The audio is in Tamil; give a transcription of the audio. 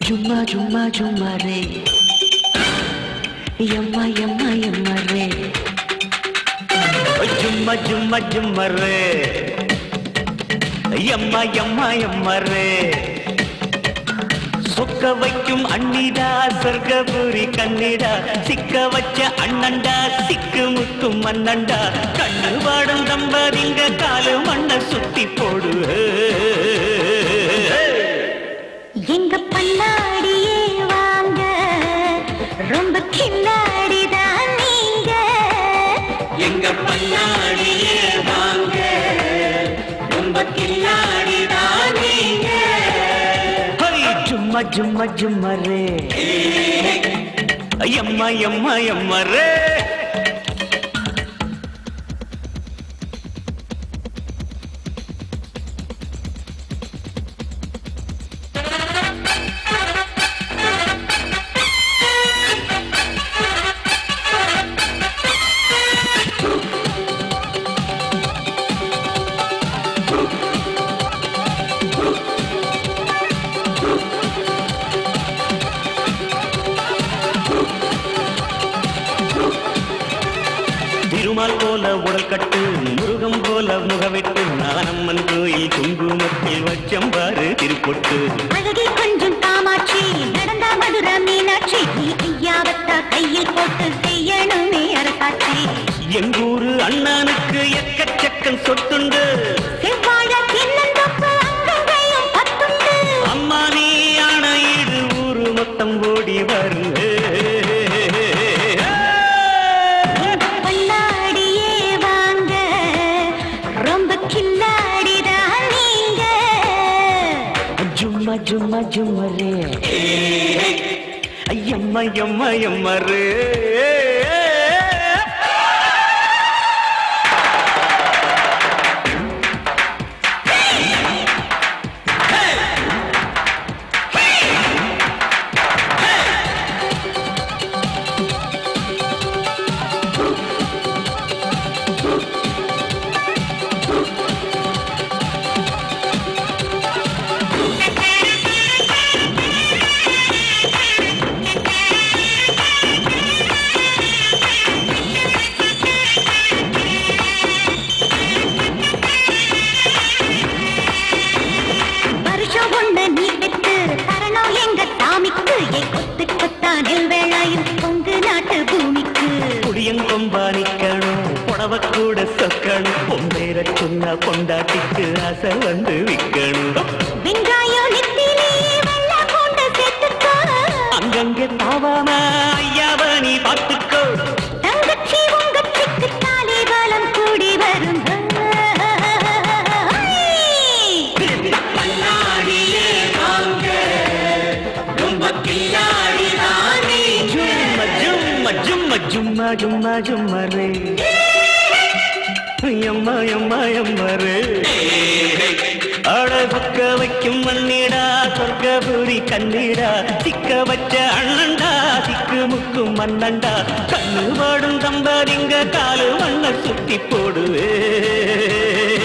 ஜும்மா ஜும்மா ஜும்மா ரே எம்மா எம்மா எம்மா ரே ஜும்மா ஜும்மா ஜும்மா ரே எம்மா எம்மா எம்மா ரே சொக்க வைக்கும் அண்ணிடா சொர்க்கபுரி கண்ணிடா சிக்க வச்ச அண்ணண்டா சிக்கு முத்தும் மன்னண்டா கண்ணு வாடும் தம்பதிங்க காலு மண்ண சுத்தி போடு எங்க பல்லாடியே வாங்க ரொம்ப கில்லாடிதான் நீங்க எங்க பல்லாடியே வாங்க ரொம்ப கில்லாடிதான் நீங்க ஜும்மா ஜும்மா ஜும்மா ரே எம்மா எம்மா எம்மா ரே திருமால் போல உடல் கட்டு முருகம் போல முகவெட்டு நானம்மன் கோயில் குங்குமத்தில் வச்சம்பாரு திருப்பொட்டு அழகி கொஞ்சம் காமாட்சி நடந்தா மதுர மீனாட்சி ஐயாவத்தா கையில் போட்டு செய்யணுமே அரசாட்சி எங்கூரு அண்ணனுக்கு எக்கச்சக்கம் சொத்துண்டு செவ்வாழ தென்னந்தோப்பு அங்கங்கையும் பத்துண்டு அம்மா நீ ஆணையிடு ஊரு மொத்தம் ஓடி வரு பல்லாடியே வாங்க ரொம்ப கில்லாடிதான் நீங்க ஜும்மா ஜும்மா ஜும்மா ரே ஐயம்மா எம்மா எம்மா ரே வருஷம் ஒண்ணு நீ பெற்று தரணும் எங்க சாமிக்கு கொத்து கொத்தானில் வேளாயும் கொங்கு நாட்டு பூமிக்கு புளியங்கொம்பா நிக்கணும் புடவ கூட சொக்கணும் பொம்பேர சொன்னா பொண்டாட்டிக்கு ஆசை வந்து விக்கணும் வெங்காயம் நெத்திலே வெள்ள பூண்டு சேர்த்துக்கோ அங்கங்க தாவாம ஐயாவ நீ பார்த்துக்கோ தங்கச்சி உங்கச்சிக்கு தாலி பலம் கூடி வரும் ஜும்மா ஜும்மா ஜும்மா ஜும்மா ஜும்மா ரே எம்மா எம்மா எம்மா ரே அட சொக்க வைக்கும் மண்ணிடா சொர்க்கபுரி கண்ணிடா சிக்க வச்ச அண்ணண்டா சிக்கு முக்கு மன்னண்டா கண்ணு வாடும் தம்பதிங்க காலு மண்ண சுத்தி போடுவே